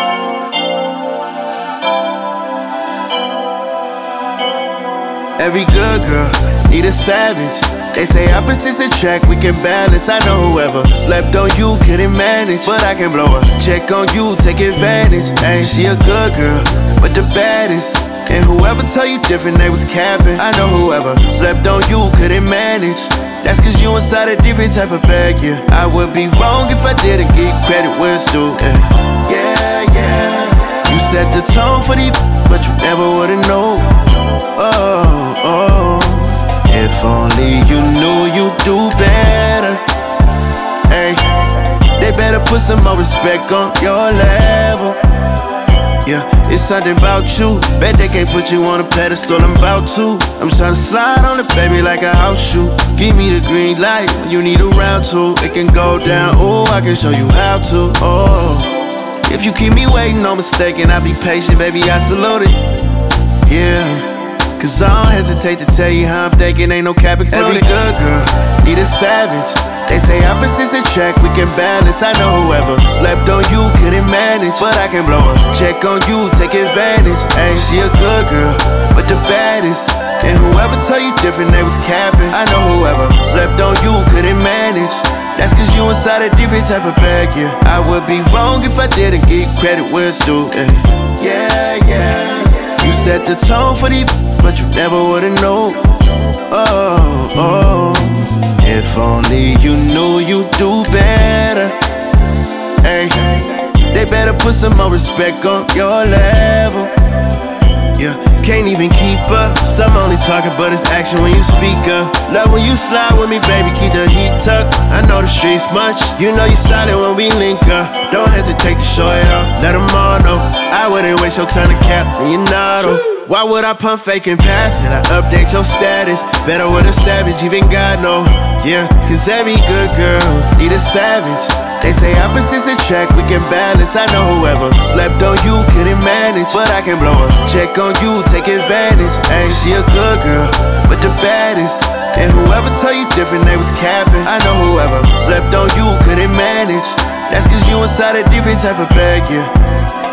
Every good girl need a savage. They say opposites attract, we can balance. I know whoever slept on you couldn't manage, but I can blow a check on you, take advantage. Hey, she a good girl, but the baddest. And whoever tell you different, they was capping. I know whoever slept on you couldn't manage. That's cause you inside a different type of bag, yeah. I would be wrong if I didn't give credit where it's due, yeah, yeah. You set the tone for these, but you never would've known. Oh, if only you knew you'd do better. Hey, they better put some more respect on your level. Yeah, it's something about you. Bet they can't put you on a pedestal, I'm about to. I'm tryna slide on the baby like a house shoe. Give me the green light when you need a round two. It can go down, ooh, I can show you how to. Oh, if you keep me waiting, no mistaken, I'll be patient, baby, I salute it. Yeah, cause I don't hesitate to tell you how I'm thinking, ain't no cap included. Every good girl need a savage. They say opposites attract, we can balance. I know whoever slept on you couldn't manage, but I can blow a check on you, take advantage. Hey, she a good girl, but the baddest. And whoever tell you different, they was capping. I know whoever slept on you couldn't manage. That's cause you inside a different type of bag, yeah. I would be wrong if I didn't give credit where it's due, yeah, yeah. You set the tone for these, but you never would've known. Oh, if only you knew you'd do better. Hey, they better put some more respect on your level. Yeah, can't even keep up. Some only talking, but it's action when you speak up. Love when you slide with me, baby, keep the heat tucked. I know the streets much, you know you solid when we link up. Don't hesitate to show it off, let them all know. I wouldn't waste your time to cap, and you know. Why would I pump fake and pass it? I update your status, better with a savage, even God know. Yeah, cause every good girl need a savage. They say opposites attract, we can balance. I know whoever slept on you couldn't manage, but I can blow a check on you, take advantage. Hey, she a good girl, but the baddest. And whoever tell you different, they was capping. I know whoever slept on you couldn't manage. That's cause you inside a different type of bag, yeah.